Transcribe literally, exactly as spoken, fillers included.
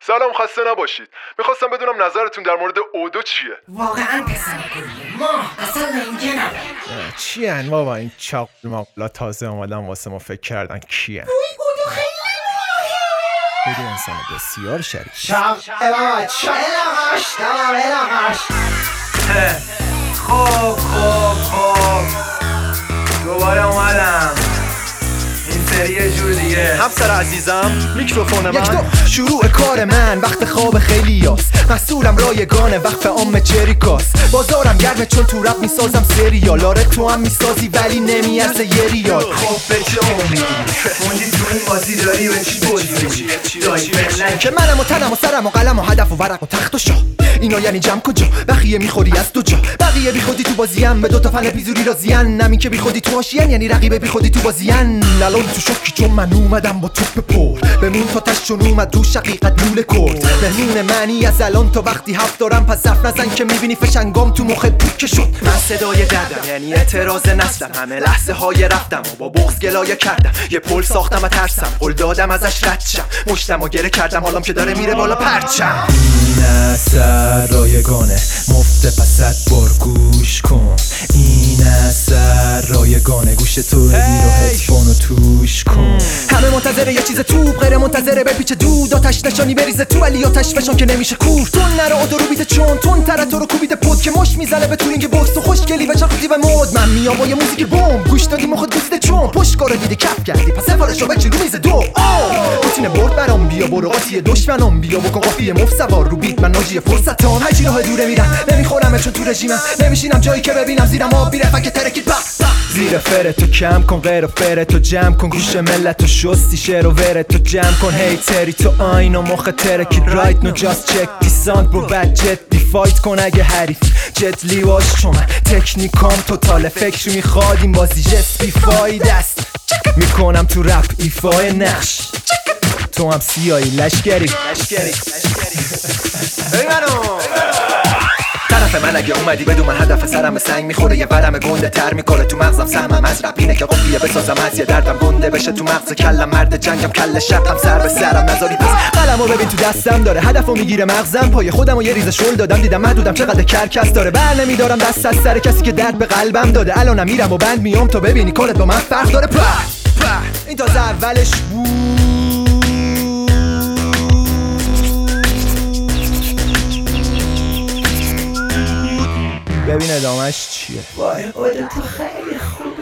سلام، خسته نباشید. میخواستم بدونم نظرتون در مورد اودو چیه؟ واقعا پسر گلیه ما اصلا اینجا نبود. چی هن بابا این چاق ماقلا تازه اومدن واسه ما فکر کردن کی هن؟ اودو خیلی ماهیه. اودو انسان بسیار شریف. چاق بابا چاق الهاش تمام الهاش. خوب خوب خوب دوباره اومدم این سری یه جور دیگه. همسر عزیزم میکروفون من. یک دو شروع کار من وقت خواب خیلی یاست، مسئولم رایگانه وقت عام چریکاست. بازارم گرمه چون تو رپ میسازم سریال. آره تو هم میسازی ولی نمیارزه یه ریال. خب به چه امیدی موندی تو این بازی داری به چی بازی دایی بلن که منم و تنم و سرم و قلم و هدف و ورق و تخت و شاه. اینا یعنی جمع کجا بقیه میخوری از دو جا. بقیه بی خودی تو بازیان به دو تا فن پیزوری راضیان. نمی که بی خودی تو آشیان یعنی رقیب بی خودی تو بازیان. الان تو شوکی چون من اومدم با توپ پر بمون تا تشون اومد رو شقیقت لوله کرد. مهمون منی از الان تا وقتی هفت دارم پس حرف نزن که میبینی فشنگام تو مخت پوکه شد. من صدای دردم یعنی اعتراض نسلم. همه لحظه های رفتم و با بغض گلایه کردم. یه پل ساختم و ترسم قول دادم ازش رد شم. مشتم و گره کردم حالم که داره میره بالا پرچم. این اثر رایگانه مفت پست بار گوش کن. این اثر رایگانه گوش تو بگیر و هدفونو توش کن. همه منتظره یه چیز توپ غیر منتظره بپیچه دود. آتش نشانی بریزه تو ولی آتش فشان که نمیشه کور. تون نره و درو بیته چون تون تره تو رو کوبیده پود که مش میزنه به تورینگ بوکس. تو خوشگلی و چرخوزی و مود. من میام با یه موزیک بوم گوش دادی مخت گوزیده چون پشتکارو دیده کف کردی پس سفارشو بچی رو میز دو. روتین برد برام بیا برو قاطی دشمنام بیا بکن قافیه مفت سوار رو بیت من ناجی فرصتام. هر چی راه دوره میرم نمیخورم چون تو رژیمم. نمیشینم جایی که ببینم زیرم آب میره فک ترکید بس زیر فرتو کم کن غیر فرتو جمع کن. گوش ملتو شستی شعر و ورتو جمع کن. هیتری تو آین و مخ ترکی رایت نو جاست چک دی ساند برو بد جدی فایت کن اگه حریف جت لیواش چون من تکنیکام توتاله. فکر میخواد این بازی جست بیفاید است. میکنم تو رپ ایفای نقش تو هم سیایی لشگری لشگری طرف من اگه اومدی بدون من هدف سرم سنگ میخوره. یه ورم گنده تر میکنه تو مغزم سهمم از رپ اینه که قفیه بسازم از یه دردم گنده بشه تو مغز کلم. مرد جنگم کل شقم سر به سرم نذاری پس قلمو ببین تو دستم داره هدفو میگیره مغزم. پای خودم و یه ریز شل دادم دیدم محدودم چقدر کرکس داره. بر نمیدارم دست از سر کسی که درد به قلبم داده. الانم میرم و بند میام تو ببینی کارت با من فرق داره. پا این تازه اولش بود. ببین ادامهش چیه. وای اودو تو خیلی خوبی.